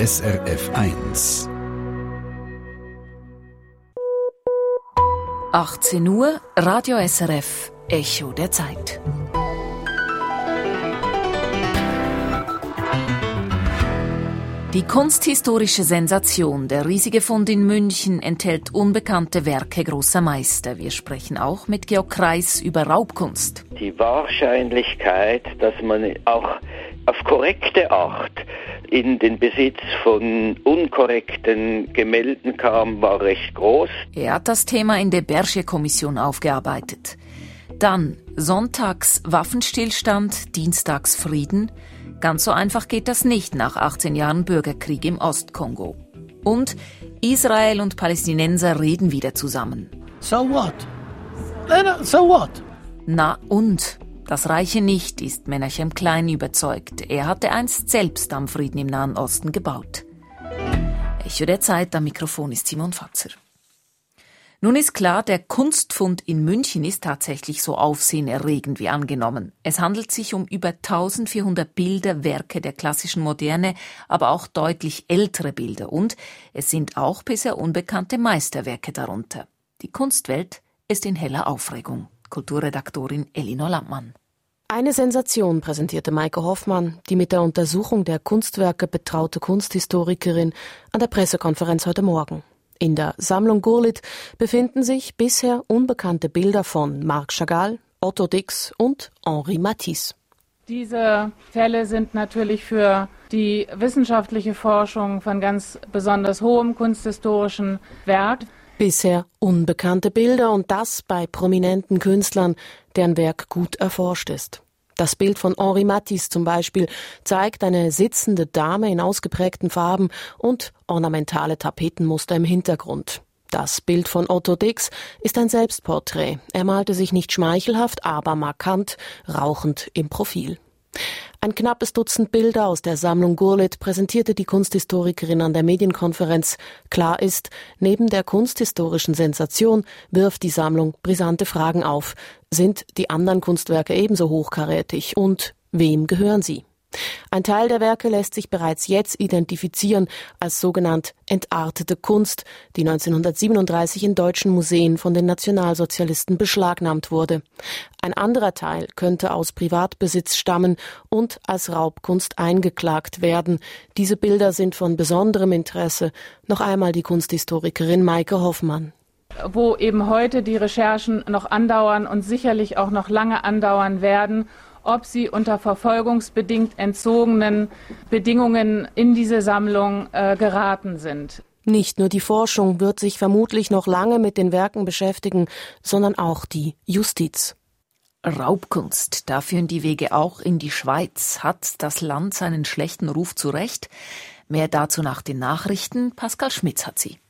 SRF 1. 18 Uhr, Radio SRF, Echo der Zeit. Die kunsthistorische Sensation, der riesige Fund in München, enthält unbekannte Werke großer Meister. Wir sprechen auch mit Georg Kreis über Raubkunst. Die Wahrscheinlichkeit, dass man auch auf korrekte Art in den Besitz von unkorrekten Gemälden kam, war recht groß. Er hat das Thema in der Berger-Kommission aufgearbeitet. Dann sonntags Waffenstillstand, dienstags Frieden. Ganz so einfach geht das nicht nach 18 Jahren Bürgerkrieg im Ostkongo. Und Israel und Palästinenser reden wieder zusammen. So what? So what? Na und? Das reiche nicht, ist Menachem Klein überzeugt. Er hatte einst selbst am Frieden im Nahen Osten gebaut. Echo der Zeit, am Mikrofon ist Simon Fatzer. Nun ist klar, der Kunstfund in München ist tatsächlich so aufsehenerregend wie angenommen. Es handelt sich um über 1400 Bilder, Werke der klassischen Moderne, aber auch deutlich ältere Bilder. Und es sind auch bisher unbekannte Meisterwerke darunter. Die Kunstwelt ist in heller Aufregung. Kulturredaktorin Elinor Lampmann. Eine Sensation präsentierte Maike Hoffmann, die mit der Untersuchung der Kunstwerke betraute Kunsthistorikerin, an der Pressekonferenz heute Morgen. In der Sammlung Gurlitt befinden sich bisher unbekannte Bilder von Marc Chagall, Otto Dix und Henri Matisse. Diese Fälle sind natürlich für die wissenschaftliche Forschung von ganz besonders hohem kunsthistorischen Wert. Bisher unbekannte Bilder und das bei prominenten Künstlern, deren Werk gut erforscht ist. Das Bild von Henri Matisse zum Beispiel zeigt eine sitzende Dame in ausgeprägten Farben und ornamentale Tapetenmuster im Hintergrund. Das Bild von Otto Dix ist ein Selbstporträt. Er malte sich nicht schmeichelhaft, aber markant, rauchend im Profil. Ein knappes Dutzend Bilder aus der Sammlung Gurlitt präsentierte die Kunsthistorikerin an der Medienkonferenz. Klar ist, neben der kunsthistorischen Sensation wirft die Sammlung brisante Fragen auf. Sind die anderen Kunstwerke ebenso hochkarätig und wem gehören sie? Ein Teil der Werke lässt sich bereits jetzt identifizieren als sogenannt entartete Kunst, die 1937 in deutschen Museen von den Nationalsozialisten beschlagnahmt wurde. Ein anderer Teil könnte aus Privatbesitz stammen und als Raubkunst eingeklagt werden. Diese Bilder sind von besonderem Interesse. Noch einmal die Kunsthistorikerin Maike Hoffmann. Wo eben heute die Recherchen noch andauern und sicherlich auch noch lange andauern werden, ob sie unter verfolgungsbedingt entzogenen Bedingungen in diese Sammlung geraten sind. Nicht nur die Forschung wird sich vermutlich noch lange mit den Werken beschäftigen, sondern auch die Justiz. Raubkunst, da führen die Wege auch in die Schweiz. Hat das Land seinen schlechten Ruf zurecht? Mehr dazu nach den Nachrichten. Pascal Schmitz hat sie.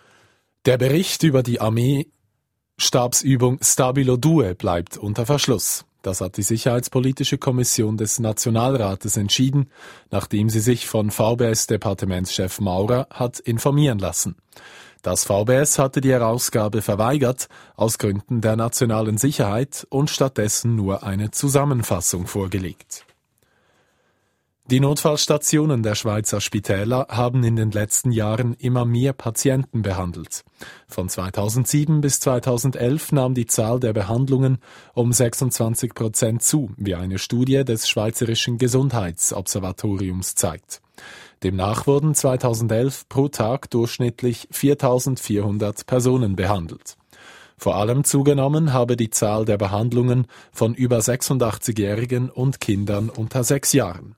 Der Bericht über die Armee-Stabsübung Stabilo Due bleibt unter Verschluss. Das hat die Sicherheitspolitische Kommission des Nationalrates entschieden, nachdem sie sich von VBS-Departementschef Maurer hat informieren lassen. Das VBS hatte die Herausgabe verweigert, aus Gründen der nationalen Sicherheit, und stattdessen nur eine Zusammenfassung vorgelegt. Die Notfallstationen der Schweizer Spitäler haben in den letzten Jahren immer mehr Patienten behandelt. Von 2007 bis 2011 nahm die Zahl der Behandlungen um 26% zu, wie eine Studie des Schweizerischen Gesundheitsobservatoriums zeigt. Demnach wurden 2011 pro Tag durchschnittlich 4.400 Personen behandelt. Vor allem zugenommen habe die Zahl der Behandlungen von über 86-Jährigen und Kindern unter 6 Jahren.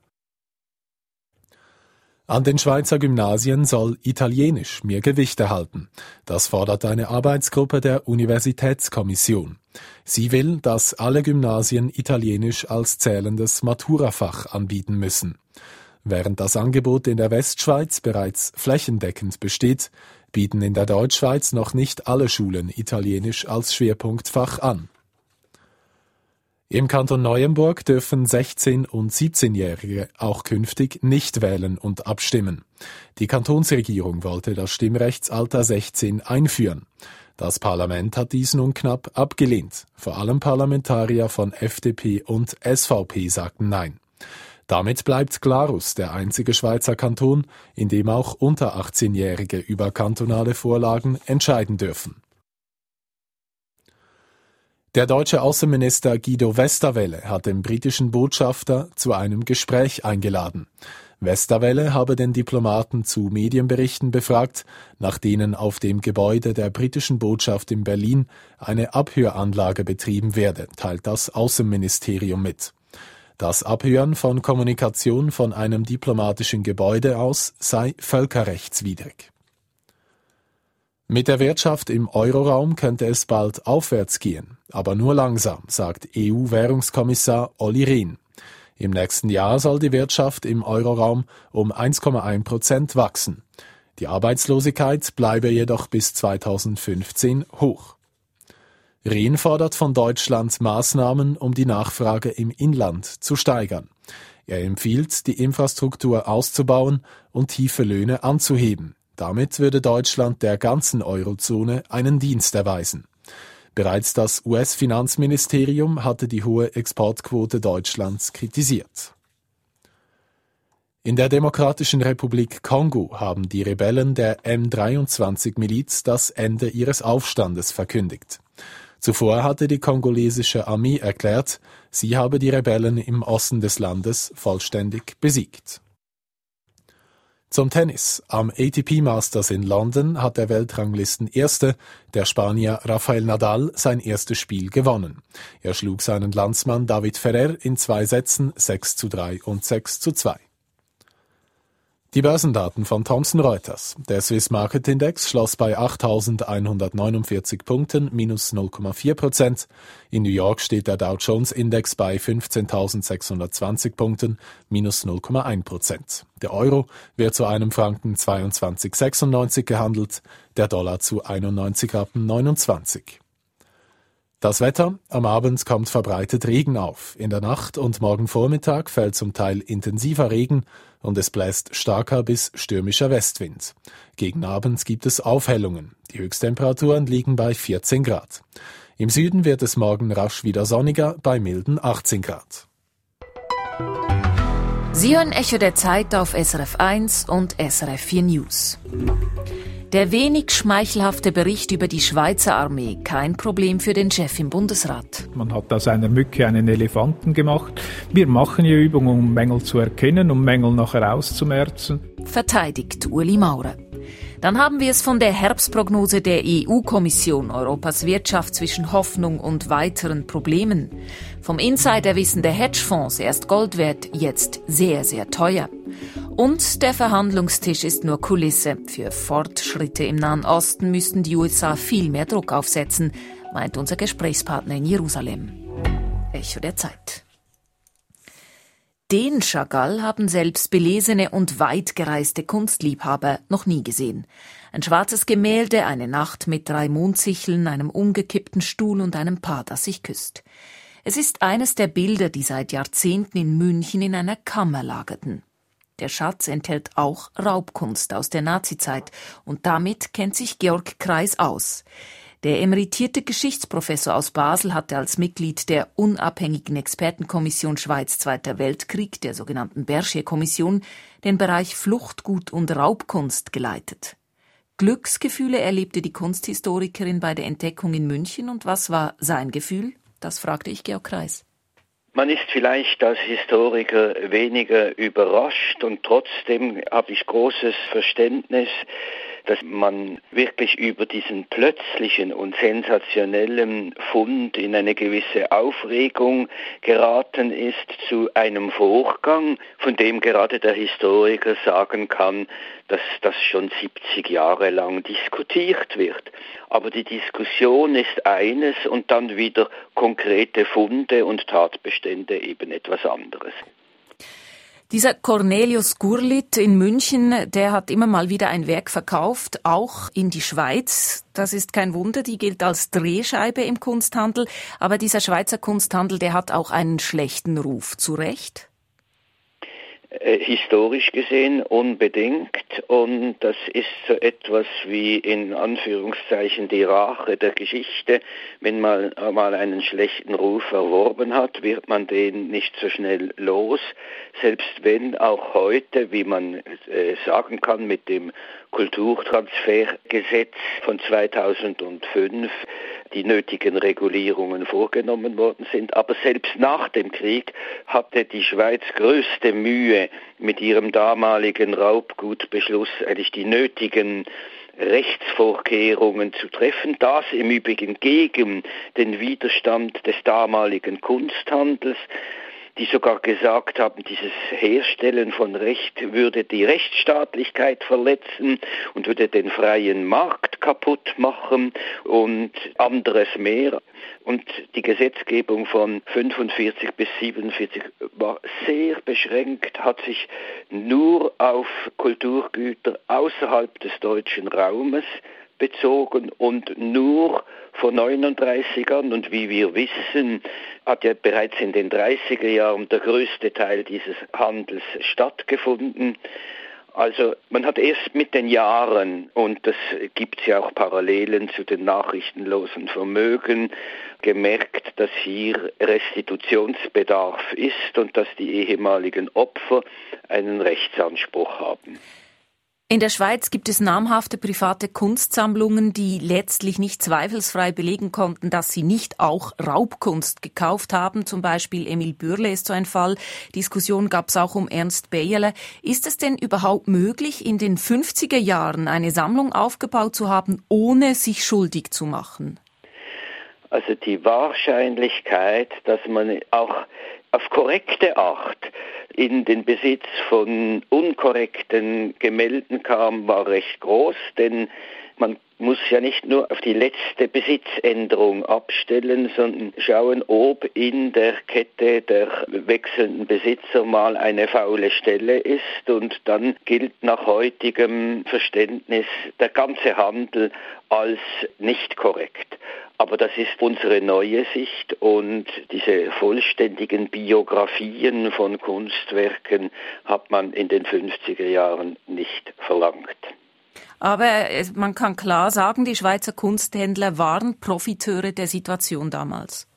An den Schweizer Gymnasien soll Italienisch mehr Gewicht erhalten. Das fordert eine Arbeitsgruppe der Universitätskommission. Sie will, dass alle Gymnasien Italienisch als zählendes Maturafach anbieten müssen. Während das Angebot in der Westschweiz bereits flächendeckend besteht, bieten in der Deutschschweiz noch nicht alle Schulen Italienisch als Schwerpunktfach an. Im Kanton Neuenburg dürfen 16- und 17-Jährige auch künftig nicht wählen und abstimmen. Die Kantonsregierung wollte das Stimmrechtsalter 16 einführen. Das Parlament hat dies nun knapp abgelehnt. Vor allem Parlamentarier von FDP und SVP sagten Nein. Damit bleibt Glarus der einzige Schweizer Kanton, in dem auch unter 18-Jährige über kantonale Vorlagen entscheiden dürfen. Der deutsche Außenminister Guido Westerwelle hat den britischen Botschafter zu einem Gespräch eingeladen. Westerwelle habe den Diplomaten zu Medienberichten befragt, nach denen auf dem Gebäude der britischen Botschaft in Berlin eine Abhöranlage betrieben werde, teilt das Außenministerium mit. Das Abhören von Kommunikation von einem diplomatischen Gebäude aus sei völkerrechtswidrig. Mit der Wirtschaft im Euroraum könnte es bald aufwärts gehen, aber nur langsam, sagt EU-Währungskommissar Olli Rehn. Im nächsten Jahr soll die Wirtschaft im Euroraum um 1,1% wachsen. Die Arbeitslosigkeit bleibe jedoch bis 2015 hoch. Rehn fordert von Deutschland Maßnahmen, um die Nachfrage im Inland zu steigern. Er empfiehlt, die Infrastruktur auszubauen und tiefe Löhne anzuheben. Damit würde Deutschland der ganzen Eurozone einen Dienst erweisen. Bereits das US-Finanzministerium hatte die hohe Exportquote Deutschlands kritisiert. In der Demokratischen Republik Kongo haben die Rebellen der M23-Miliz das Ende ihres Aufstandes verkündigt. Zuvor hatte die kongolesische Armee erklärt, sie habe die Rebellen im Osten des Landes vollständig besiegt. Zum Tennis. Am ATP Masters in London hat der Weltranglisten-Erste, der Spanier Rafael Nadal, sein erstes Spiel gewonnen. Er schlug seinen Landsmann David Ferrer in 2 Sätzen 6:3 und 6:2. Die Börsendaten von Thomson Reuters. Der Swiss Market Index schloss bei 8.149 Punkten, minus 0,4%. In New York steht der Dow Jones Index bei 15.620 Punkten, minus 0,1%. Der Euro wird zu einem Franken 22,96 gehandelt, der Dollar zu 91,29 Rappen. Das Wetter: Am Abend kommt verbreitet Regen auf. In der Nacht und morgen Vormittag fällt zum Teil intensiver Regen und es bläst starker bis stürmischer Westwind. Gegen Abend gibt es Aufhellungen. Die Höchsttemperaturen liegen bei 14 Grad. Im Süden wird es morgen rasch wieder sonniger bei milden 18 Grad. Sie hören Echo der Zeit auf SRF 1 und SRF 4 News. Der wenig schmeichelhafte Bericht über die Schweizer Armee, kein Problem für den Chef im Bundesrat. Man hat aus einer Mücke einen Elefanten gemacht. Wir machen hier Übungen, um Mängel zu erkennen, um Mängel nachher auszumerzen. Verteidigt Ueli Maurer. Dann haben wir es von der Herbstprognose der EU-Kommission, Europas Wirtschaft zwischen Hoffnung und weiteren Problemen. Vom Insiderwissen der Hedgefonds, erst Gold wert, jetzt sehr, sehr teuer. Und der Verhandlungstisch ist nur Kulisse. Für Fortschritte im Nahen Osten müssten die USA viel mehr Druck aufsetzen, meint unser Gesprächspartner in Jerusalem. Echo der Zeit. Den Chagall haben selbst belesene und weit gereiste Kunstliebhaber noch nie gesehen. Ein schwarzes Gemälde, eine Nacht mit 3 Mondsicheln, einem umgekippten Stuhl und einem Paar, das sich küsst. Es ist eines der Bilder, die seit Jahrzehnten in München in einer Kammer lagerten. Der Schatz enthält auch Raubkunst aus der Nazizeit und damit kennt sich Georg Kreis aus. Der emeritierte Geschichtsprofessor aus Basel hatte als Mitglied der unabhängigen Expertenkommission Schweiz Zweiter Weltkrieg, der sogenannten Bergier-Kommission, den Bereich Fluchtgut und Raubkunst geleitet. Glücksgefühle erlebte die Kunsthistorikerin bei der Entdeckung in München, und was war sein Gefühl? Das fragte ich Georg Kreis. Man ist vielleicht als Historiker weniger überrascht, und trotzdem habe ich großes Verständnis, dass man wirklich über diesen plötzlichen und sensationellen Fund in eine gewisse Aufregung geraten ist, zu einem Vorgang, von dem gerade der Historiker sagen kann, dass das schon 70 Jahre lang diskutiert wird. Aber die Diskussion ist eines und dann wieder konkrete Funde und Tatbestände eben etwas anderes. Dieser Cornelius Gurlitt in München, der hat immer mal wieder ein Werk verkauft, auch in die Schweiz. Das ist kein Wunder, die gilt als Drehscheibe im Kunsthandel. Aber dieser Schweizer Kunsthandel, der hat auch einen schlechten Ruf. Zu Recht? Historisch gesehen unbedingt. und das ist so etwas wie in Anführungszeichen die Rache der Geschichte. Wenn man mal einen schlechten Ruf erworben hat, wird man den nicht so schnell los, selbst wenn auch heute, wie man sagen kann, mit dem Kulturtransfergesetz von 2005 die nötigen Regulierungen vorgenommen worden sind. Aber selbst nach dem Krieg hatte die Schweiz größte Mühe, mit ihrem damaligen Raubgutbeschluss eigentlich die nötigen Rechtsvorkehrungen zu treffen. Das im Übrigen gegen den Widerstand des damaligen Kunsthandels, die sogar gesagt haben, dieses Herstellen von Recht würde die Rechtsstaatlichkeit verletzen und würde den freien Markt kaputt machen und anderes mehr. Und die Gesetzgebung von 45 bis 47 war sehr beschränkt, hat sich nur auf Kulturgüter außerhalb des deutschen Raumes bezogen und nur vor 39 an. Und wie wir wissen, hat ja bereits in den 30er Jahren der größte Teil dieses Handels stattgefunden. Also man hat erst mit den Jahren, und das gibt es ja auch Parallelen zu den nachrichtenlosen Vermögen, gemerkt, dass hier Restitutionsbedarf ist und dass die ehemaligen Opfer einen Rechtsanspruch haben. In der Schweiz gibt es namhafte private Kunstsammlungen, die letztlich nicht zweifelsfrei belegen konnten, dass sie nicht auch Raubkunst gekauft haben. Zum Beispiel Emil Bürle ist so ein Fall. Diskussion gab es auch um Ernst Beyeler. Ist es denn überhaupt möglich, in den 50er Jahren eine Sammlung aufgebaut zu haben, ohne sich schuldig zu machen? Also die Wahrscheinlichkeit, dass man auch auf korrekte Art in den Besitz von unkorrekten Gemälden kam, war recht groß, denn man muss ja nicht nur auf die letzte Besitzänderung abstellen, sondern schauen, ob in der Kette der wechselnden Besitzer mal eine faule Stelle ist, und dann gilt nach heutigem Verständnis der ganze Handel als nicht korrekt. Aber das ist unsere neue Sicht, und diese vollständigen Biografien von Kunstwerken hat man in den 50er Jahren nicht verlangt. Aber man kann klar sagen, die Schweizer Kunsthändler waren Profiteure der Situation damals.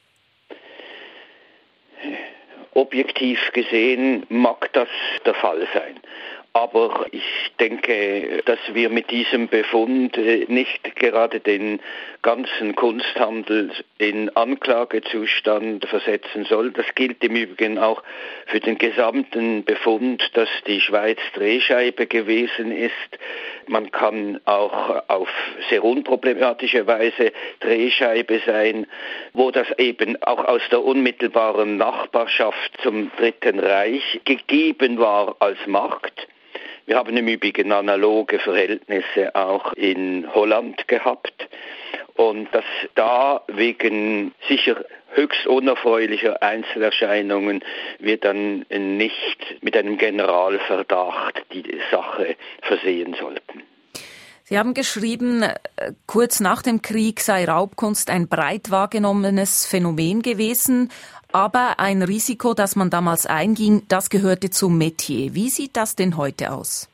Objektiv gesehen mag das der Fall sein. Aber ich denke, dass wir mit diesem Befund nicht gerade den ganzen Kunsthandel in Anklagezustand versetzen soll. Das gilt im Übrigen auch für den gesamten Befund, dass die Schweiz Drehscheibe gewesen ist. Man kann auch auf sehr unproblematische Weise Drehscheibe sein, wo das eben auch aus der unmittelbaren Nachbarschaft zum Dritten Reich gegeben war als Markt. Wir haben im Übrigen analoge Verhältnisse auch in Holland gehabt, und dass da wegen sicher höchst unerfreulicher Einzelerscheinungen wir dann nicht mit einem Generalverdacht die Sache versehen sollten. Sie haben geschrieben, kurz nach dem Krieg sei Raubkunst ein breit wahrgenommenes Phänomen gewesen, aber ein Risiko, das man damals einging, das gehörte zum Metier. Wie sieht das denn heute aus?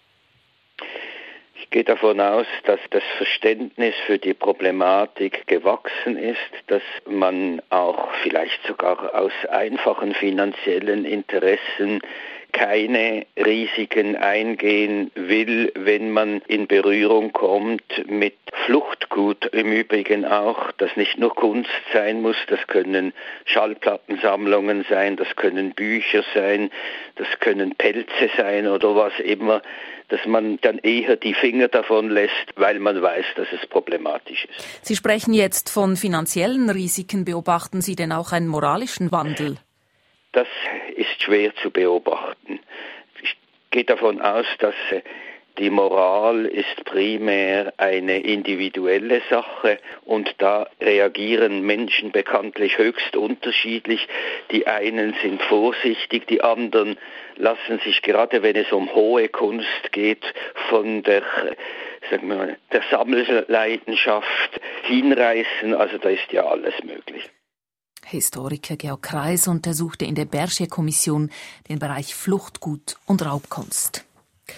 Ich gehe davon aus, dass das Verständnis für die Problematik gewachsen ist, dass man auch vielleicht sogar aus einfachen finanziellen Interessen keine Risiken eingehen will, wenn man in Berührung kommt mit Fluchtgut. Im Übrigen auch, das nicht nur Kunst sein muss, das können Schallplattensammlungen sein, das können Bücher sein, das können Pelze sein oder was immer, dass man dann eher die Finger davon lässt, weil man weiß, dass es problematisch ist. Sie sprechen jetzt von finanziellen Risiken. Beobachten Sie denn auch einen moralischen Wandel? Das ist schwer zu beobachten. Ich gehe davon aus, dass die Moral ist primär eine individuelle Sache, und da reagieren Menschen bekanntlich höchst unterschiedlich. Die einen sind vorsichtig, die anderen lassen sich, gerade wenn es um hohe Kunst geht, von der Sammelleidenschaft hinreißen. Also da ist ja alles möglich. Historiker Georg Kreis untersuchte in der Bergier-Kommission den Bereich Fluchtgut und Raubkunst.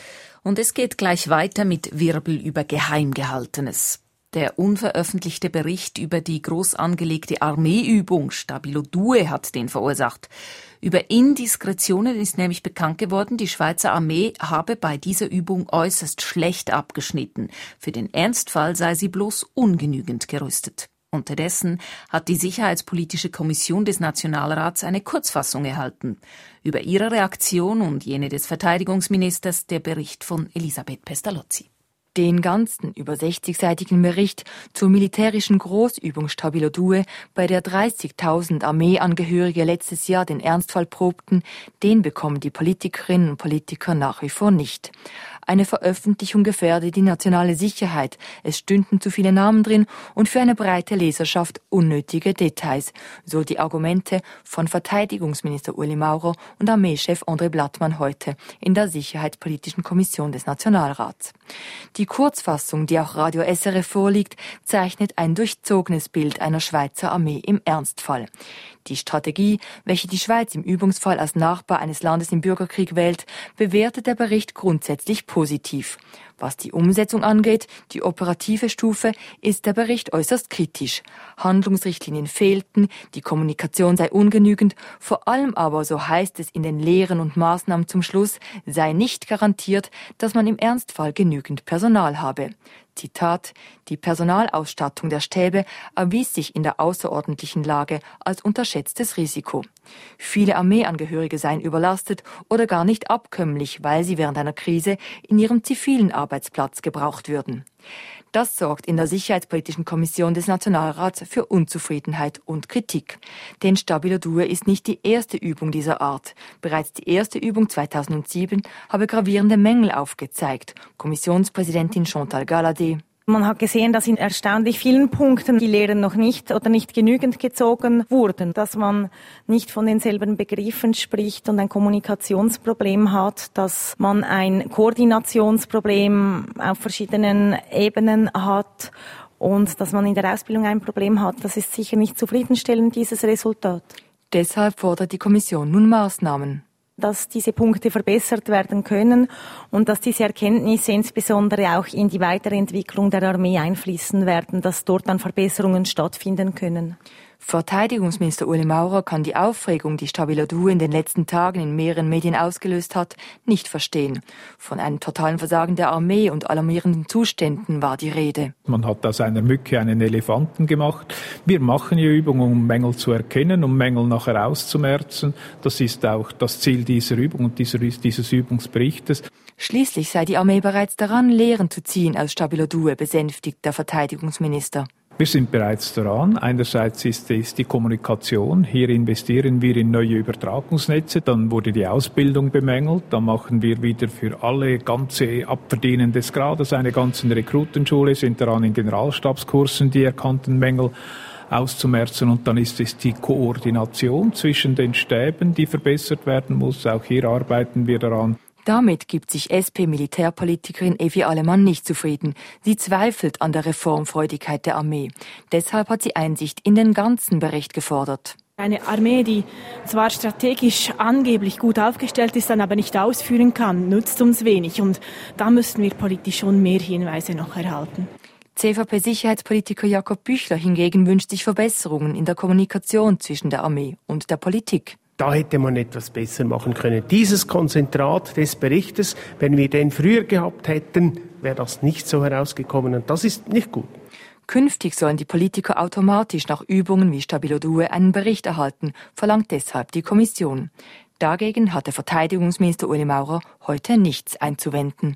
Und es geht gleich weiter mit Wirbel über Geheimgehaltenes. Der unveröffentlichte Bericht über die groß angelegte Armeeübung Stabilo Due hat den verursacht. Über Indiskretionen ist nämlich bekannt geworden, die Schweizer Armee habe bei dieser Übung äußerst schlecht abgeschnitten. Für den Ernstfall sei sie bloß ungenügend gerüstet. Unterdessen hat die Sicherheitspolitische Kommission des Nationalrats eine Kurzfassung erhalten. Über ihre Reaktion und jene des Verteidigungsministers der Bericht von Elisabeth Pestalozzi. Den ganzen über 60-seitigen Bericht zur militärischen Großübung Stabilo Due, bei der 30.000 Armeeangehörige letztes Jahr den Ernstfall probten, den bekommen die Politikerinnen und Politiker nach wie vor nicht. Eine Veröffentlichung gefährde die nationale Sicherheit. Es stünden zu viele Namen drin und für eine breite Leserschaft unnötige Details. So die Argumente von Verteidigungsminister Ueli Maurer und Armeechef André Blattmann heute in der Sicherheitspolitischen Kommission des Nationalrats. Die Kurzfassung, die auch Radio SRF vorliegt, zeichnet ein durchzogenes Bild einer Schweizer Armee im Ernstfall. Die Strategie, welche die Schweiz im Übungsfall als Nachbar eines Landes im Bürgerkrieg wählt, bewertet der Bericht grundsätzlich positiv. Was die Umsetzung angeht, die operative Stufe, ist der Bericht äußerst kritisch. Handlungsrichtlinien fehlten, die Kommunikation sei ungenügend, vor allem aber, so heißt es in den Lehren und Maßnahmen zum Schluss, sei nicht garantiert, dass man im Ernstfall genügend Personal habe. Zitat: Die Personalausstattung der Stäbe erwies sich in der außerordentlichen Lage als unterschätztes Risiko. Viele Armeeangehörige seien überlastet oder gar nicht abkömmlich, weil sie während einer Krise in ihrem zivilen Arbeitsplatz gebraucht würden. Das sorgt in der Sicherheitspolitischen Kommission des Nationalrats für Unzufriedenheit und Kritik. Denn Stabilo Due ist nicht die erste Übung dieser Art. Bereits die erste Übung 2007 habe gravierende Mängel aufgezeigt. Kommissionspräsidentin Chantal Galladay: Man hat gesehen, dass in erstaunlich vielen Punkten die Lehren noch nicht oder nicht genügend gezogen wurden, dass man nicht von denselben Begriffen spricht und ein Kommunikationsproblem hat, dass man ein Koordinationsproblem auf verschiedenen Ebenen hat und dass man in der Ausbildung ein Problem hat. Das ist sicher nicht zufriedenstellend, dieses Resultat. Deshalb fordert die Kommission nun Maßnahmen. Dass diese Punkte verbessert werden können und dass diese Erkenntnisse insbesondere auch in die weitere Entwicklung der Armee einfließen werden, dass dort dann Verbesserungen stattfinden können. Verteidigungsminister Ueli Maurer kann die Aufregung, die Stabilo Due in den letzten Tagen in mehreren Medien ausgelöst hat, nicht verstehen. Von einem totalen Versagen der Armee und alarmierenden Zuständen war die Rede. Man hat aus einer Mücke einen Elefanten gemacht. Wir machen hier Übungen, um Mängel zu erkennen, um Mängel nachher auszumerzen. Das ist auch das Ziel dieser Übung und dieses Übungsberichtes. Schließlich sei die Armee bereits daran, Lehren zu ziehen aus Stabilo Due, besänftigt der Verteidigungsminister. Wir sind bereits daran. Einerseits ist es die Kommunikation. Hier investieren wir in neue Übertragungsnetze. Dann wurde die Ausbildung bemängelt. Dann machen wir wieder für alle ganze Abverdienen des Grades eine ganze Rekrutenschule, sind daran in Generalstabskursen die erkannten Mängel auszumerzen. Und dann ist es die Koordination zwischen den Stäben, die verbessert werden muss. Auch hier arbeiten wir daran. Damit gibt sich SP-Militärpolitikerin Evi Allemann nicht zufrieden. Sie zweifelt an der Reformfreudigkeit der Armee. Deshalb hat sie Einsicht in den ganzen Bericht gefordert. Eine Armee, die zwar strategisch angeblich gut aufgestellt ist, dann aber nicht ausführen kann, nützt uns wenig. Und da müssten wir politisch schon mehr Hinweise noch erhalten. CVP-Sicherheitspolitiker Jakob Büchler hingegen wünscht sich Verbesserungen in der Kommunikation zwischen der Armee und der Politik. Da hätte man etwas besser machen können. Dieses Konzentrat des Berichtes, wenn wir den früher gehabt hätten, wäre das nicht so herausgekommen. Und das ist nicht gut. Künftig sollen die Politiker automatisch nach Übungen wie Stabilo Due einen Bericht erhalten, verlangt deshalb die Kommission. Dagegen hat der Verteidigungsminister Ueli Maurer heute nichts einzuwenden.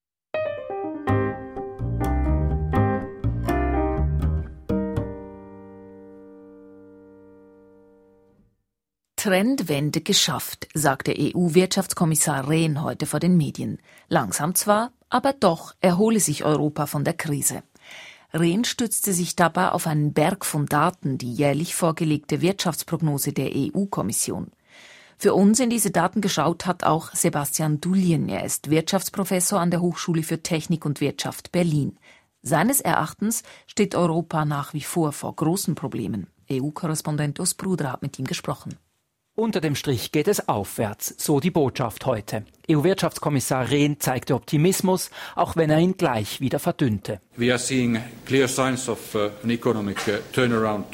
Trendwende geschafft, sagte EU-Wirtschaftskommissar Rehn heute vor den Medien. Langsam zwar, aber doch erhole sich Europa von der Krise. Rehn stützte sich dabei auf einen Berg von Daten, die jährlich vorgelegte Wirtschaftsprognose der EU-Kommission. Für uns in diese Daten geschaut hat auch Sebastian Dullien. Er ist Wirtschaftsprofessor an der Hochschule für Technik und Wirtschaft Berlin. Seines Erachtens steht Europa nach wie vor großen Problemen. EU-Korrespondent Urs Bruder hat mit ihm gesprochen. Unter dem Strich geht es aufwärts, so die Botschaft heute. EU-Wirtschaftskommissar Rehn zeigte Optimismus, auch wenn er ihn gleich wieder verdünnte. We are seeing clear signs of an economic turnaround.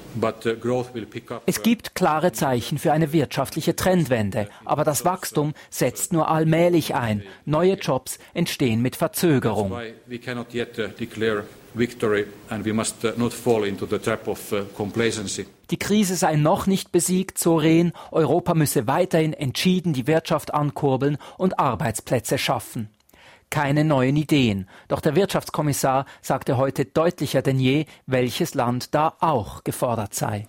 Es gibt klare Zeichen für eine wirtschaftliche Trendwende, aber das Wachstum setzt nur allmählich ein. Neue Jobs entstehen mit Verzögerung. Die Krise sei noch nicht besiegt, so Rehn. Europa müsse weiterhin entschieden die Wirtschaft ankurbeln und Arbeitsplätze schaffen. Keine neuen Ideen. Doch der Wirtschaftskommissar sagte heute deutlicher denn je, welches Land da auch gefordert sei.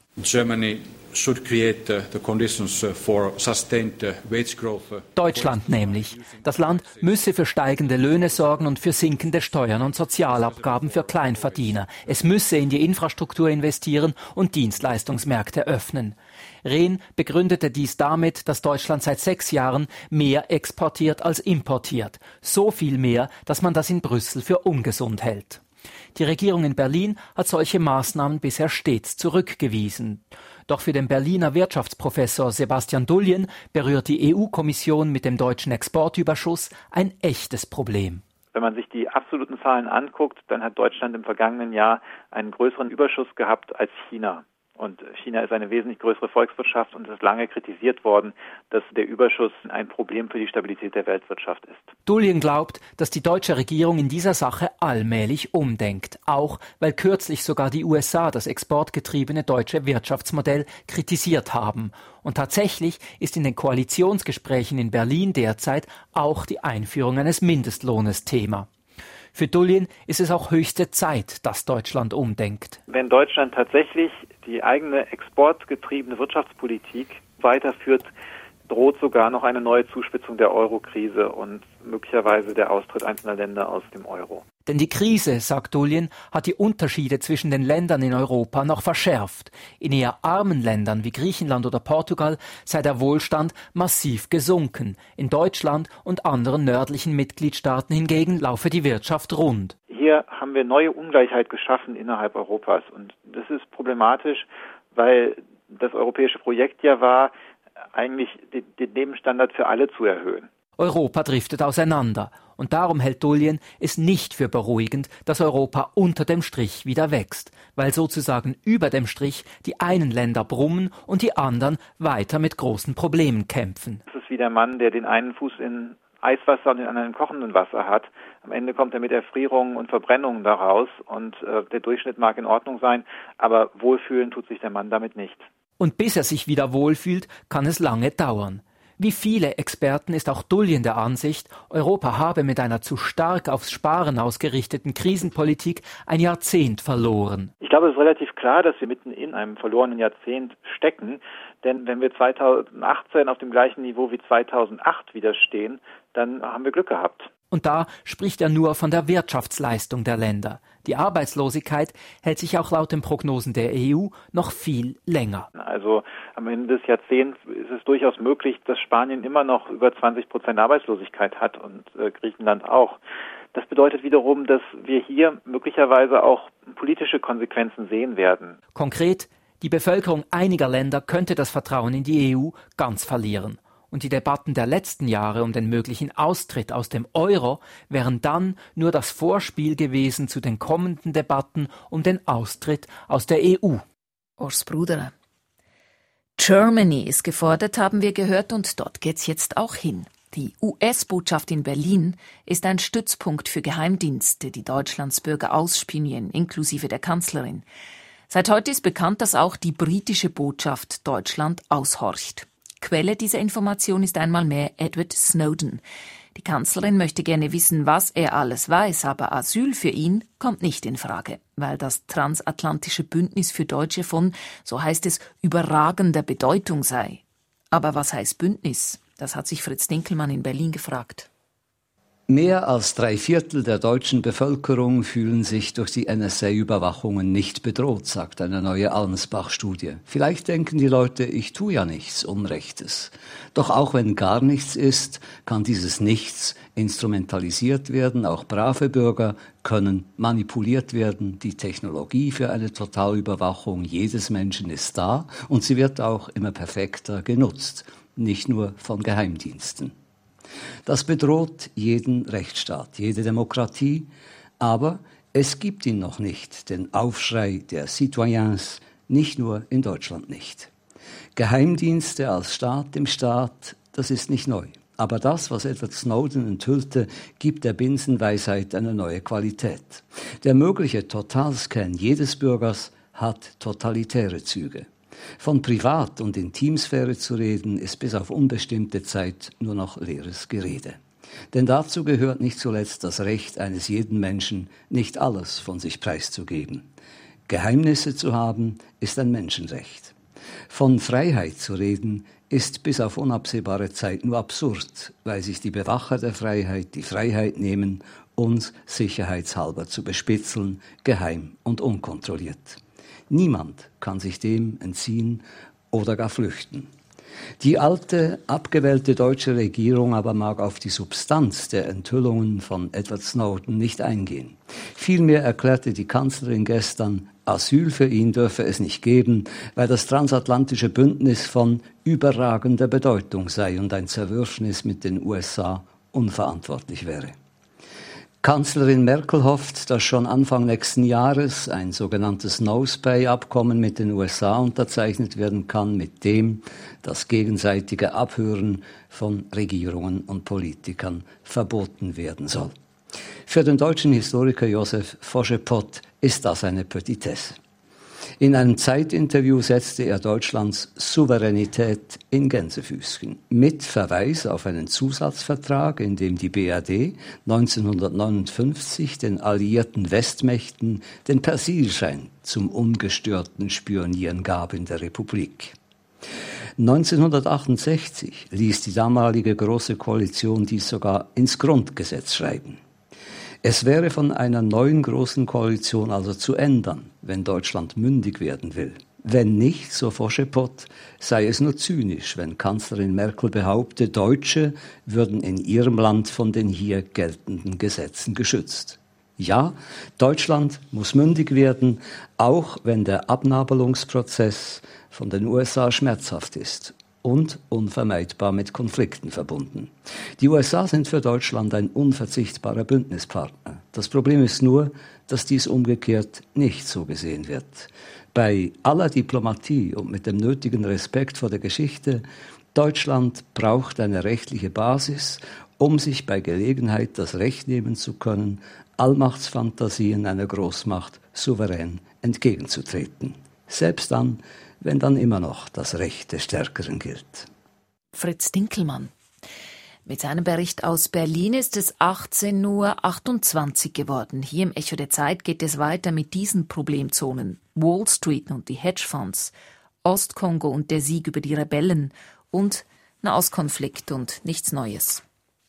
Deutschland nämlich. Das Land müsse für steigende Löhne sorgen und für sinkende Steuern und Sozialabgaben für Kleinverdiener. Es müsse in die Infrastruktur investieren und Dienstleistungsmärkte öffnen. Rehn begründete dies damit, dass Deutschland seit 6 Jahren mehr exportiert als importiert. So viel mehr, dass man das in Brüssel für ungesund hält. Die Regierung in Berlin hat solche Maßnahmen bisher stets zurückgewiesen. Doch für den Berliner Wirtschaftsprofessor Sebastian Dullien berührt die EU-Kommission mit dem deutschen Exportüberschuss ein echtes Problem. Wenn man sich die absoluten Zahlen anguckt, dann hat Deutschland im vergangenen Jahr einen größeren Überschuss gehabt als China. Und China ist eine wesentlich größere Volkswirtschaft und es ist lange kritisiert worden, dass der Überschuss ein Problem für die Stabilität der Weltwirtschaft ist. Dullien glaubt, dass die deutsche Regierung in dieser Sache allmählich umdenkt. Auch weil kürzlich sogar die USA das exportgetriebene deutsche Wirtschaftsmodell kritisiert haben. Und tatsächlich ist in den Koalitionsgesprächen in Berlin derzeit auch die Einführung eines Mindestlohnes Thema. Für Dullien ist es auch höchste Zeit, dass Deutschland umdenkt. Wenn Deutschland tatsächlich die eigene exportgetriebene Wirtschaftspolitik weiterführt, droht sogar noch eine neue Zuspitzung der Euro-Krise und möglicherweise der Austritt einzelner Länder aus dem Euro. Denn die Krise, sagt Dullien, hat die Unterschiede zwischen den Ländern in Europa noch verschärft. In eher armen Ländern wie Griechenland oder Portugal sei der Wohlstand massiv gesunken. In Deutschland und anderen nördlichen Mitgliedstaaten hingegen laufe die Wirtschaft rund. Hier haben wir neue Ungleichheit geschaffen innerhalb Europas. Und das ist problematisch, weil das europäische Projekt ja war, eigentlich den Lebensstandard für alle zu erhöhen. Europa driftet auseinander. Und darum hält Dullien es nicht für beruhigend, dass Europa unter dem Strich wieder wächst, weil sozusagen über dem Strich die einen Länder brummen und die anderen weiter mit großen Problemen kämpfen. Das ist wie der Mann, der den einen Fuß in Eiswasser und den anderen in kochendem Wasser hat. Am Ende kommt er mit Erfrierungen und Verbrennungen daraus und der Durchschnitt mag in Ordnung sein, aber wohlfühlen tut sich der Mann damit nicht. Und bis er sich wieder wohlfühlt, kann es lange dauern. Wie viele Experten ist auch Dullien der Ansicht, Europa habe mit einer zu stark aufs Sparen ausgerichteten Krisenpolitik ein Jahrzehnt verloren. Ich glaube, es ist relativ klar, dass wir mitten in einem verlorenen Jahrzehnt stecken. Denn wenn wir 2018 auf dem gleichen Niveau wie 2008 wieder stehen, dann haben wir Glück gehabt. Und da spricht er nur von der Wirtschaftsleistung der Länder. Die Arbeitslosigkeit hält sich auch laut den Prognosen der EU noch viel länger. Also am Ende des Jahrzehnts ist es durchaus möglich, dass Spanien immer noch über 20% Arbeitslosigkeit hat und Griechenland auch. Das bedeutet wiederum, dass wir hier möglicherweise auch politische Konsequenzen sehen werden. Konkret, die Bevölkerung einiger Länder könnte das Vertrauen in die EU ganz verlieren. Und die Debatten der letzten Jahre um den möglichen Austritt aus dem Euro wären dann nur das Vorspiel gewesen zu den kommenden Debatten um den Austritt aus der EU. Urs Bruder. Germany ist gefordert, haben wir gehört, und dort geht's jetzt auch hin. Die US-Botschaft in Berlin ist ein Stützpunkt für Geheimdienste, die Deutschlands Bürger ausspionieren, inklusive der Kanzlerin. Seit heute ist bekannt, dass auch die britische Botschaft Deutschland aushorcht. Quelle dieser Information ist einmal mehr Edward Snowden. Die Kanzlerin möchte gerne wissen, was er alles weiß, aber Asyl für ihn kommt nicht in Frage, weil das transatlantische Bündnis für Deutsche von, so heißt es, überragender Bedeutung sei. Aber was heißt Bündnis? Das hat sich Fritz Dinkelmann in Berlin gefragt. Mehr als 3/4 der deutschen Bevölkerung fühlen sich durch die NSA-Überwachungen nicht bedroht, sagt eine neue Allensbach-Studie. Vielleicht denken die Leute, ich tue ja nichts Unrechtes. Doch auch wenn gar nichts ist, kann dieses Nichts instrumentalisiert werden. Auch brave Bürger können manipuliert werden. Die Technologie für eine Totalüberwachung jedes Menschen ist da und sie wird auch immer perfekter genutzt, nicht nur von Geheimdiensten. Das bedroht jeden Rechtsstaat, jede Demokratie, aber es gibt ihn noch nicht, den Aufschrei der Citoyens, nicht nur in Deutschland nicht. Geheimdienste als Staat im Staat, das ist nicht neu. Aber das, was Edward Snowden enthüllte, gibt der Binsenweisheit eine neue Qualität. Der mögliche Totalscan jedes Bürgers hat totalitäre Züge. Von Privat- und Intimsphäre zu reden, ist bis auf unbestimmte Zeit nur noch leeres Gerede. Denn dazu gehört nicht zuletzt das Recht eines jeden Menschen, nicht alles von sich preiszugeben. Geheimnisse zu haben, ist ein Menschenrecht. Von Freiheit zu reden, ist bis auf unabsehbare Zeit nur absurd, weil sich die Bewacher der Freiheit die Freiheit nehmen, uns sicherheitshalber zu bespitzeln, geheim und unkontrolliert. Niemand kann sich dem entziehen oder gar flüchten. Die alte, abgewählte deutsche Regierung aber mag auf die Substanz der Enthüllungen von Edward Snowden nicht eingehen. Vielmehr erklärte die Kanzlerin gestern, Asyl für ihn dürfe es nicht geben, weil das transatlantische Bündnis von überragender Bedeutung sei und ein Zerwürfnis mit den USA unverantwortlich wäre. Kanzlerin Merkel hofft, dass schon Anfang nächsten Jahres ein sogenanntes No-Spay-Abkommen mit den USA unterzeichnet werden kann, mit dem das gegenseitige Abhören von Regierungen und Politikern verboten werden soll. Für den deutschen Historiker Josef Foschepott ist das eine Petitesse. In einem Zeitinterview setzte er Deutschlands Souveränität in Gänsefüßchen, mit Verweis auf einen Zusatzvertrag, in dem die BRD 1959 den alliierten Westmächten den Persilschein zum ungestörten Spionieren gab in der Republik. 1968 ließ die damalige Große Koalition dies sogar ins Grundgesetz schreiben. Es wäre von einer neuen Großen Koalition also zu ändern, wenn Deutschland mündig werden will. Wenn nicht, so Foschepott, sei es nur zynisch, wenn Kanzlerin Merkel behaupte, Deutsche würden in ihrem Land von den hier geltenden Gesetzen geschützt. Ja, Deutschland muss mündig werden, auch wenn der Abnabelungsprozess von den USA schmerzhaft ist und unvermeidbar mit Konflikten verbunden. Die USA sind für Deutschland ein unverzichtbarer Bündnispartner. Das Problem ist nur, dass dies umgekehrt nicht so gesehen wird. Bei aller Diplomatie und mit dem nötigen Respekt vor der Geschichte, Deutschland braucht eine rechtliche Basis, um sich bei Gelegenheit das Recht nehmen zu können, Allmachtsfantasien einer Großmacht souverän entgegenzutreten. Selbst dann, wenn dann immer noch das Recht des Stärkeren gilt. Fritz Dinkelmann. Mit seinem Bericht aus Berlin ist es 18:28 Uhr geworden. Hier im Echo der Zeit geht es weiter mit diesen Problemzonen. Wall Street und die Hedgefonds, Ostkongo und der Sieg über die Rebellen und Nahostkonflikt und nichts Neues.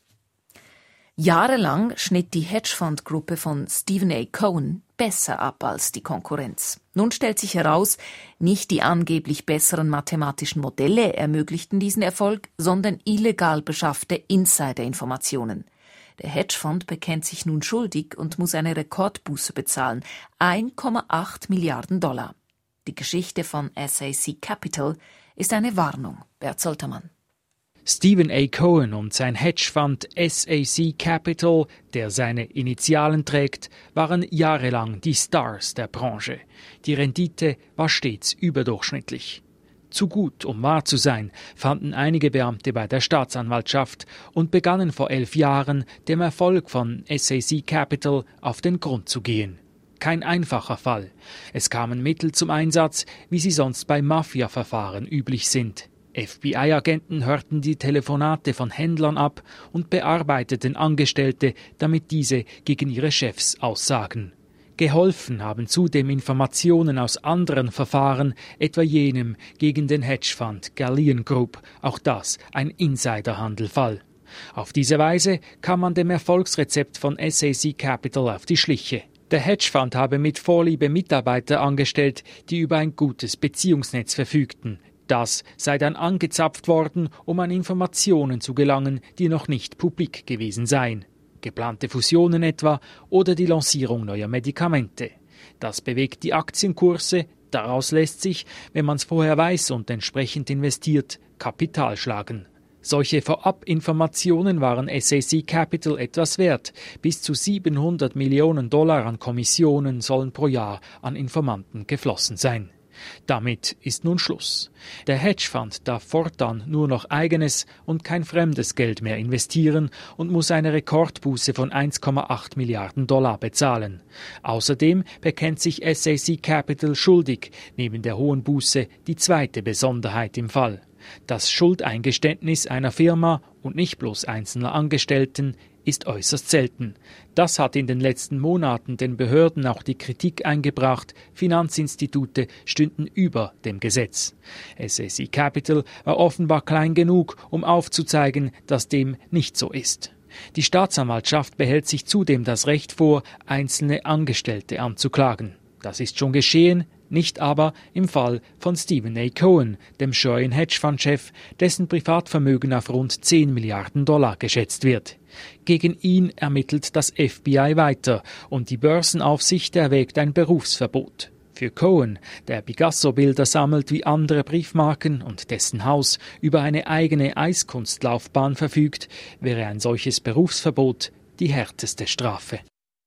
Jahrelang schnitt die Hedgefondsgruppe von Stephen A. Cohen besser ab als die Konkurrenz. Nun stellt sich heraus, nicht die angeblich besseren mathematischen Modelle ermöglichten diesen Erfolg, sondern illegal beschaffte Insider-Informationen. Der Hedgefonds bekennt sich nun schuldig und muss eine Rekordbuße bezahlen, 1,8 Milliarden $. Die Geschichte von SAC Capital ist eine Warnung. Bert Soltermann. Stephen A. Cohen und sein Hedgefonds SAC Capital, der seine Initialen trägt, waren jahrelang die Stars der Branche. Die Rendite war stets überdurchschnittlich. Zu gut, um wahr zu sein, fanden einige Beamte bei der Staatsanwaltschaft und begannen vor 11 Jahren, dem Erfolg von SAC Capital auf den Grund zu gehen. Kein einfacher Fall. Es kamen Mittel zum Einsatz, wie sie sonst bei Mafia-Verfahren üblich sind. FBI-Agenten hörten die Telefonate von Händlern ab und bearbeiteten Angestellte, damit diese gegen ihre Chefs aussagen. Geholfen haben zudem Informationen aus anderen Verfahren, etwa jenem gegen den Hedgefonds Galleon Group, auch das ein Insiderhandelfall. Auf diese Weise kam man dem Erfolgsrezept von SAC Capital auf die Schliche. Der Hedgefonds habe mit Vorliebe Mitarbeiter angestellt, die über ein gutes Beziehungsnetz verfügten. Das sei dann angezapft worden, um an Informationen zu gelangen, die noch nicht publik gewesen seien. Geplante Fusionen etwa oder die Lancierung neuer Medikamente. Das bewegt die Aktienkurse. Daraus lässt sich, wenn man es vorher weiß und entsprechend investiert, Kapital schlagen. Solche Vorabinformationen waren SAC Capital etwas wert. Bis zu $700 Millionen an Kommissionen sollen pro Jahr an Informanten geflossen sein. Damit ist nun Schluss. Der Hedgefonds darf fortan nur noch eigenes und kein fremdes Geld mehr investieren und muss eine Rekordbuße von $1,8 Milliarden bezahlen. Außerdem bekennt sich SAC Capital schuldig, neben der hohen Buße die zweite Besonderheit im Fall. Das Schuldeingeständnis einer Firma und nicht bloß einzelner Angestellten ist äußerst selten. Das hat in den letzten Monaten den Behörden auch die Kritik eingebracht, Finanzinstitute stünden über dem Gesetz. SAC Capital war offenbar klein genug, um aufzuzeigen, dass dem nicht so ist. Die Staatsanwaltschaft behält sich zudem das Recht vor, einzelne Angestellte anzuklagen. Das ist schon geschehen, nicht aber im Fall von Stephen A. Cohen, dem scheuen Hedgefonds-Chef, dessen Privatvermögen auf rund $10 Milliarden geschätzt wird. Gegen ihn ermittelt das FBI weiter und die Börsenaufsicht erwägt ein Berufsverbot. Für Cohen, der Picasso-Bilder sammelt wie andere Briefmarken und dessen Haus über eine eigene Eiskunstlaufbahn verfügt, wäre ein solches Berufsverbot die härteste Strafe.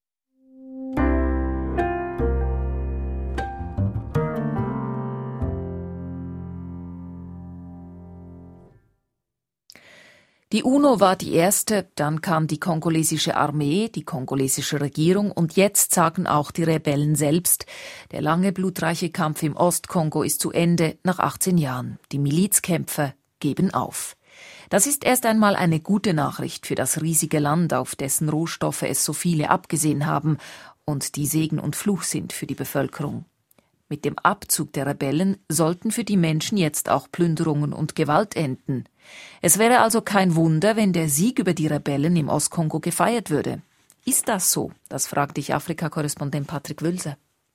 Die UNO war die erste, dann kam die kongolesische Armee, die kongolesische Regierung und jetzt sagen auch die Rebellen selbst, der lange blutreiche Kampf im Ostkongo ist zu Ende nach 18 Jahren. Die Milizkämpfer geben auf. Das ist erst einmal eine gute Nachricht für das riesige Land, auf dessen Rohstoffe es so viele abgesehen haben und die Segen und Fluch sind für die Bevölkerung. Mit dem Abzug der Rebellen sollten für die Menschen jetzt auch Plünderungen und Gewalt enden. Es wäre also kein Wunder, wenn der Sieg über die Rebellen im Ostkongo gefeiert würde. Ist das so? Das fragte ich Afrika-Korrespondent Patrick Wülse.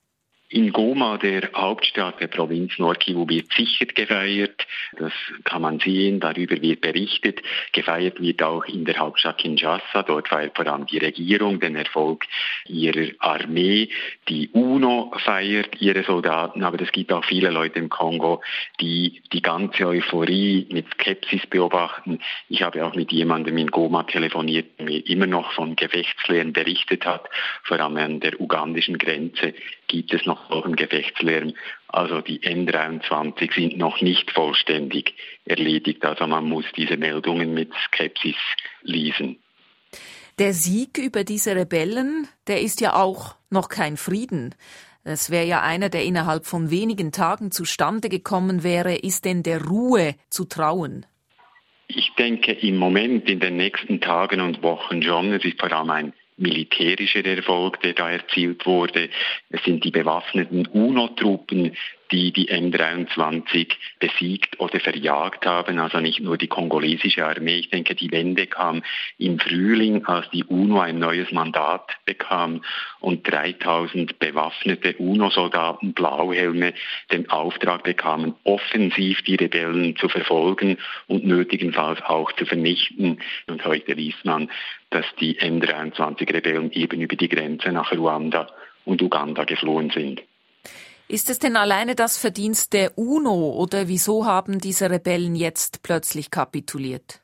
In Goma, der Hauptstadt der Provinz Nord-Kivu, wird sicher gefeiert. Das kann man sehen, darüber wird berichtet. Gefeiert wird auch in der Hauptstadt Kinshasa. Dort feiert vor allem die Regierung den Erfolg ihrer Armee. Die UNO feiert ihre Soldaten, aber es gibt auch viele Leute im Kongo, die die ganze Euphorie mit Skepsis beobachten. Ich habe auch mit jemandem in Goma telefoniert, der mir immer noch von Gefechtslärm berichtet hat. Vor allem an der ugandischen Grenze gibt es noch solchen Gefechtslärm. Also die M23 sind noch nicht vollständig erledigt. Also man muss diese Meldungen mit Skepsis lesen. Der Sieg über diese Rebellen, der ist ja auch noch kein Frieden. Das wäre ja einer, der innerhalb von wenigen Tagen zustande gekommen wäre. Ist denn der Ruhe zu trauen? Ich denke im Moment, in den nächsten Tagen und Wochen schon, es ist vor allem ein militärischer Erfolg, der da erzielt wurde. Es sind die bewaffneten UNO-Truppen, die die M23 besiegt oder verjagt haben, also nicht nur die kongolesische Armee. Ich denke, die Wende kam im Frühling, als die UNO ein neues Mandat bekam und 3000 bewaffnete UNO-Soldaten, Blauhelme, den Auftrag bekamen, offensiv die Rebellen zu verfolgen und nötigenfalls auch zu vernichten. Und heute liest man, dass die M23-Rebellen eben über die Grenze nach Ruanda und Uganda geflohen sind. Ist es denn alleine das Verdienst der UNO oder wieso haben diese Rebellen jetzt plötzlich kapituliert?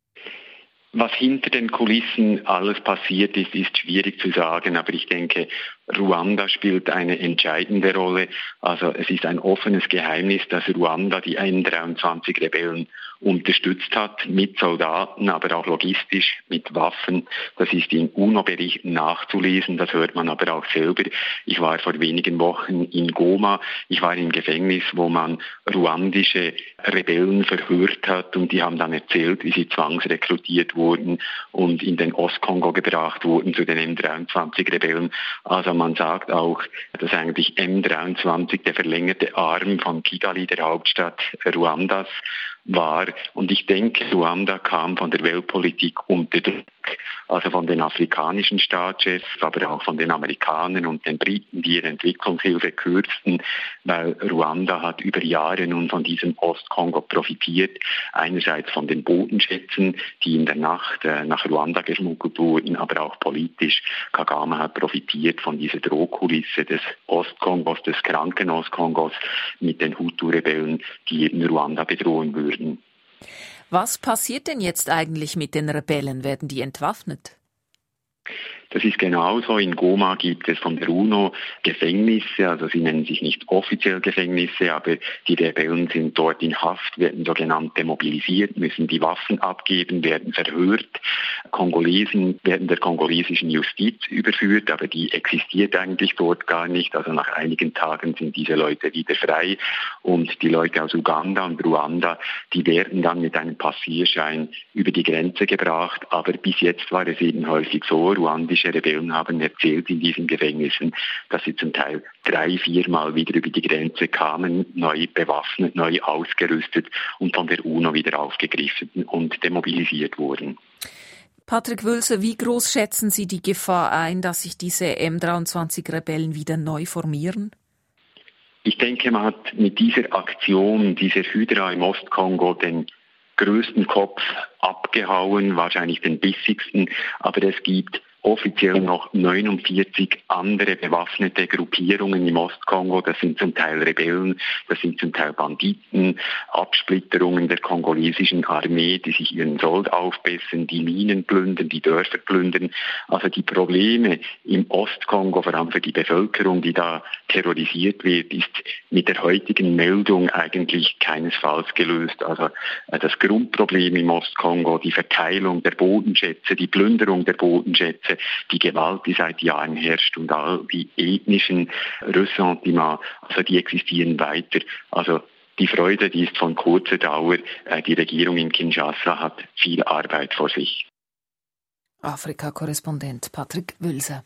Was hinter den Kulissen alles passiert ist, ist schwierig zu sagen, aber ich denke, Ruanda spielt eine entscheidende Rolle. Also es ist ein offenes Geheimnis, dass Ruanda die M23-Rebellen unterstützt hat, mit Soldaten, aber auch logistisch, mit Waffen. Das ist in UNO-Berichten nachzulesen, das hört man aber auch selber. Ich war vor wenigen Wochen in Goma, ich war im Gefängnis, wo man ruandische Rebellen verhört hat und die haben dann erzählt, wie sie zwangsrekrutiert wurden und in den Ostkongo gebracht wurden zu den M23-Rebellen. Also man sagt auch, dass eigentlich M23 der verlängerte Arm von Kigali, der Hauptstadt Ruandas, war. Und ich denke, Ruanda kam von der Weltpolitik unter Druck, also von den afrikanischen Staatschefs, aber auch von den Amerikanern und den Briten, die ihre Entwicklungshilfe kürzten, weil Ruanda hat über Jahre nun von diesem Ostkongo profitiert. Einerseits von den Bodenschätzen, die in der Nacht nach Ruanda geschmuggelt wurden, aber auch politisch. Kagame hat profitiert von dieser Drohkulisse des Ostkongos, des kranken Ostkongos mit den Hutu-Rebellen, die eben Ruanda bedrohen würden. Was passiert denn jetzt eigentlich mit den Rebellen? Werden die entwaffnet? Das ist genauso. In Goma gibt es von der UNO Gefängnisse, also sie nennen sich nicht offiziell Gefängnisse, aber die Rebellen sind dort in Haft, werden sogenannt demobilisiert, müssen die Waffen abgeben, werden verhört. Kongolesen werden der kongolesischen Justiz überführt, aber die existiert eigentlich dort gar nicht. Also nach einigen Tagen sind diese Leute wieder frei und die Leute aus Uganda und Ruanda, die werden dann mit einem Passierschein über die Grenze gebracht. Aber bis jetzt war es eben häufig so, ruandische Rebellen haben erzählt in diesen Gefängnissen, dass sie zum Teil 3-4 Mal wieder über die Grenze kamen, neu bewaffnet, neu ausgerüstet und von der UNO wieder aufgegriffen und demobilisiert wurden. Patrick Wülse, wie groß schätzen Sie die Gefahr ein, dass sich diese M23-Rebellen wieder neu formieren? Ich denke, man hat mit dieser Aktion, dieser Hydra im Ostkongo, den größten Kopf abgehauen, wahrscheinlich den bissigsten, aber es gibt offiziell noch 49 andere bewaffnete Gruppierungen im Ostkongo. Das sind zum Teil Rebellen, das sind zum Teil Banditen, Absplitterungen der kongolesischen Armee, die sich ihren Sold aufbessern, die Minen plündern, die Dörfer plündern. Also die Probleme im Ostkongo, vor allem für die Bevölkerung, die da terrorisiert wird, ist mit der heutigen Meldung eigentlich keinesfalls gelöst. Also das Grundproblem im Ostkongo, die Verteilung der Bodenschätze, die Plünderung der Bodenschätze, die Gewalt, die seit Jahren herrscht und all die ethnischen Ressentiments, also die existieren weiter. Also die Freude, die ist von kurzer Dauer. Die Regierung in Kinshasa hat viel Arbeit vor sich. Afrika-Korrespondent Patrick Wülse.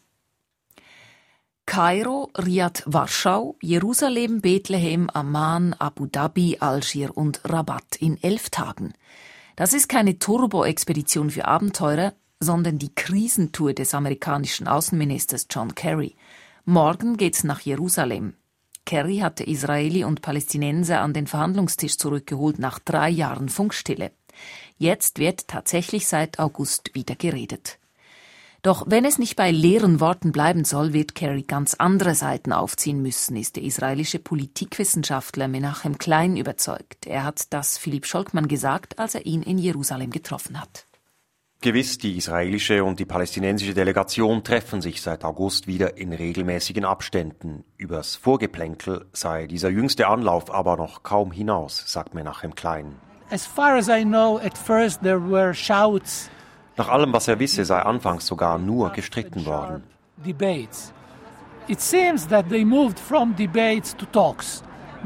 Kairo, Riad, Warschau, Jerusalem, Bethlehem, Amman, Abu Dhabi, Algier und Rabat in 11 Tagen. Das ist keine Turbo-Expedition für Abenteurer, sondern die Krisentour des amerikanischen Außenministers John Kerry. Morgen geht's nach Jerusalem. Kerry hatte Israeli und Palästinenser an den Verhandlungstisch zurückgeholt nach 3 Jahren Funkstille. Jetzt wird tatsächlich seit August wieder geredet. Doch wenn es nicht bei leeren Worten bleiben soll, wird Kerry ganz andere Seiten aufziehen müssen, ist der israelische Politikwissenschaftler Menachem Klein überzeugt. Er hat das Philipp Scholkmann gesagt, als er ihn in Jerusalem getroffen hat. Gewiss, die israelische und die palästinensische Delegation treffen sich seit August wieder in regelmäßigen Abständen. Übers Vorgeplänkel sei dieser jüngste Anlauf aber noch kaum hinaus, sagt Menachem Klein. As far as I know, at first there were shouts. Nach allem, was er wisse, sei anfangs sogar nur gestritten worden. Debates. It seems that they moved from debates to talks.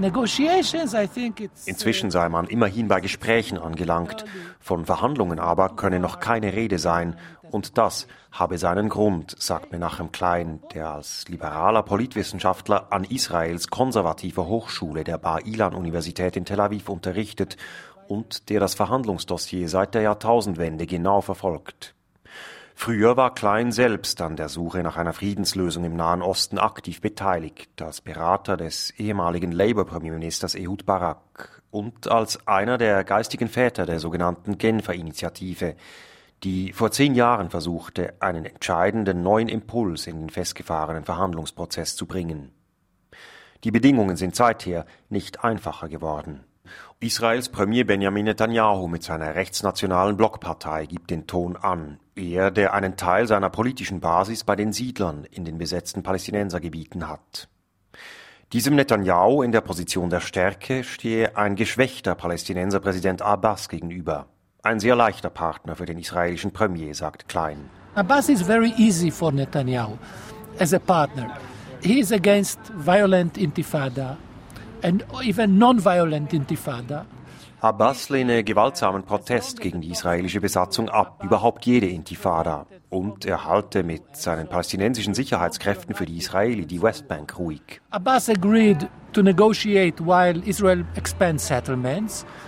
Inzwischen sei man immerhin bei Gesprächen angelangt. Von Verhandlungen aber könne noch keine Rede sein. Und das habe seinen Grund, sagt Menachem Klein, der als liberaler Politwissenschaftler an Israels konservativer Hochschule der Bar-Ilan-Universität in Tel Aviv unterrichtet und der das Verhandlungsdossier seit der Jahrtausendwende genau verfolgt. Früher war Klein selbst an der Suche nach einer Friedenslösung im Nahen Osten aktiv beteiligt, als Berater des ehemaligen Labour-Premierministers Ehud Barak und als einer der geistigen Väter der sogenannten Genfer Initiative, die vor 10 Jahren versuchte, einen entscheidenden neuen Impuls in den festgefahrenen Verhandlungsprozess zu bringen. Die Bedingungen sind seither nicht einfacher geworden. Israels Premier Benjamin Netanyahu mit seiner rechtsnationalen Blockpartei gibt den Ton an. Er, der einen Teil seiner politischen Basis bei den Siedlern in den besetzten Palästinensergebieten hat. Diesem Netanyahu in der Position der Stärke stehe ein geschwächter Palästinenserpräsident Abbas gegenüber. Ein sehr leichter Partner für den israelischen Premier, sagt Klein. Abbas is very easy for Netanyahu as a partner. He is against violent intifada and even non-violent intifada. Abbas lehne gewaltsamen Protest gegen die israelische Besatzung ab, überhaupt jede Intifada. Und er halte mit seinen palästinensischen Sicherheitskräften für die Israeli die Westbank ruhig. Abbas agreed to negotiate while Israel expands settlements,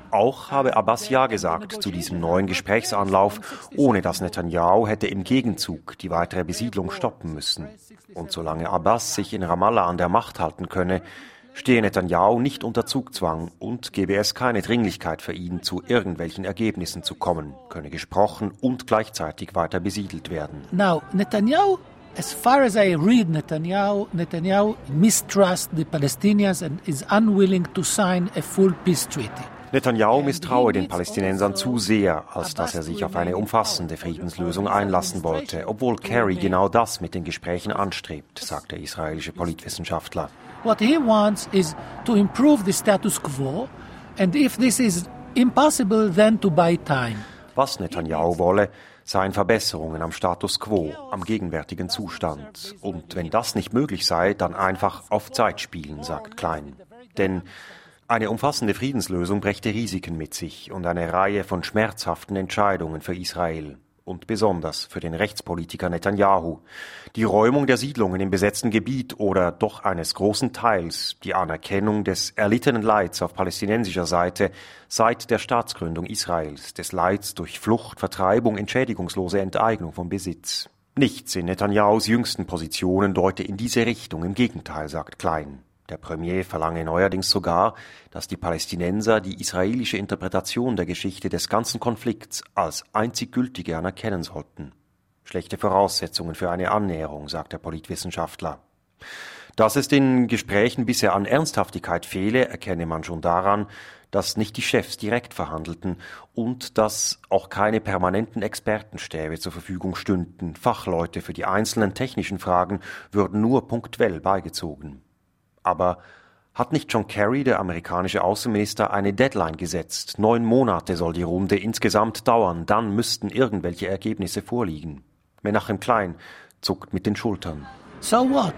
Auch habe Abbas Ja gesagt zu diesem neuen Gesprächsanlauf, ohne dass Netanyahu hätte im Gegenzug die weitere Besiedlung stoppen müssen. Und solange Abbas sich in Ramallah an der Macht halten könne, stehe Netanyahu nicht unter Zugzwang und gebe es keine Dringlichkeit für ihn, zu irgendwelchen Ergebnissen zu kommen, könne gesprochen und gleichzeitig weiter besiedelt werden. Now, Netanyahu, as far as I read Netanyahu mistrusts the Palestinians and is unwilling to sign a full peace treaty. Netanyahu misstraue den Palästinensern zu sehr, als dass er sich auf eine umfassende Friedenslösung einlassen wollte, obwohl Kerry genau das mit den Gesprächen anstrebt, sagt der israelische Politwissenschaftler. What he wants is to improve the status quo, and if this is impossible, then to buy time. Was Netanyahu wolle, seien Verbesserungen am Status quo, am gegenwärtigen Zustand. Und wenn das nicht möglich sei, dann einfach auf Zeit spielen, sagt Klein. Denn eine umfassende Friedenslösung brächte Risiken mit sich und eine Reihe von schmerzhaften Entscheidungen für Israel. Und besonders für den Rechtspolitiker Netanyahu. Die Räumung der Siedlungen im besetzten Gebiet oder doch eines großen Teils, die Anerkennung des erlittenen Leids auf palästinensischer Seite seit der Staatsgründung Israels, des Leids durch Flucht, Vertreibung, entschädigungslose Enteignung von Besitz. Nichts in Netanyahus jüngsten Positionen deute in diese Richtung, im Gegenteil, sagt Klein. Der Premier verlange neuerdings sogar, dass die Palästinenser die israelische Interpretation der Geschichte des ganzen Konflikts als einzig gültige anerkennen sollten. Schlechte Voraussetzungen für eine Annäherung, sagt der Politwissenschaftler. Dass es den Gesprächen bisher an Ernsthaftigkeit fehle, erkenne man schon daran, dass nicht die Chefs direkt verhandelten und dass auch keine permanenten Expertenstäbe zur Verfügung stünden. Fachleute für die einzelnen technischen Fragen würden nur punktuell beigezogen. Aber hat nicht John Kerry, der amerikanische Außenminister, eine Deadline gesetzt? 9 Monate soll die Runde insgesamt dauern, dann müssten irgendwelche Ergebnisse vorliegen. Menachem Klein zuckt mit den Schultern. So what?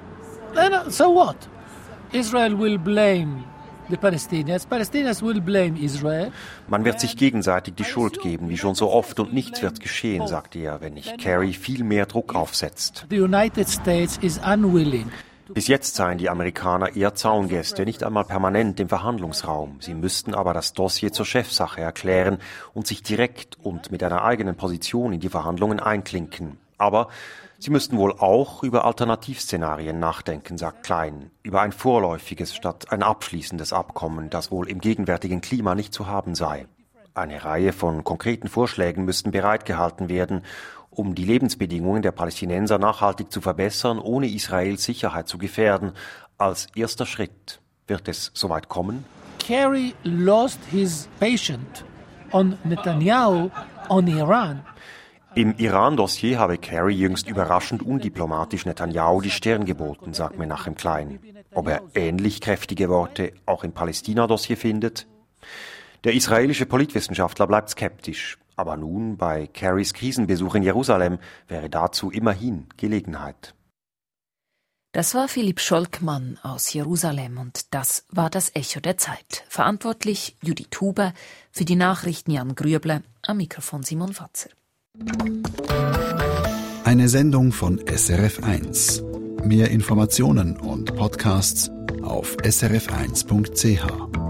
So what? Israel will blame the Palestinians. Palestinians will blame Israel. Man wird sich gegenseitig die Schuld geben, wie schon so oft, und nichts wird geschehen, sagte er, wenn nicht Kerry viel mehr Druck aufsetzt. The United States is unwilling. Bis jetzt seien die Amerikaner eher Zaungäste, nicht einmal permanent im Verhandlungsraum. Sie müssten aber das Dossier zur Chefsache erklären und sich direkt und mit einer eigenen Position in die Verhandlungen einklinken. Aber sie müssten wohl auch über Alternativszenarien nachdenken, sagt Klein, über ein vorläufiges statt ein abschließendes Abkommen, das wohl im gegenwärtigen Klima nicht zu haben sei. Eine Reihe von konkreten Vorschlägen müssten bereitgehalten werden, um die Lebensbedingungen der Palästinenser nachhaltig zu verbessern, ohne Israels Sicherheit zu gefährden. Als erster Schritt wird es soweit kommen? Kerry lost his patient on Netanyahu, on Iran. Im Iran-Dossier habe Kerry jüngst überraschend undiplomatisch Netanyahu die Stirn geboten, sagt Menachem Klein. Ob er ähnlich kräftige Worte auch im Palästina-Dossier findet? Der israelische Politwissenschaftler bleibt skeptisch. Aber nun, bei Kerrys Krisenbesuch in Jerusalem, wäre dazu immerhin Gelegenheit. Das war Philipp Scholkmann aus Jerusalem und das war das Echo der Zeit. Verantwortlich Judith Huber, für die Nachrichten Jan Grüble, am Mikrofon Simon Fatzer. Eine Sendung von SRF1. Mehr Informationen und Podcasts auf srf1.ch.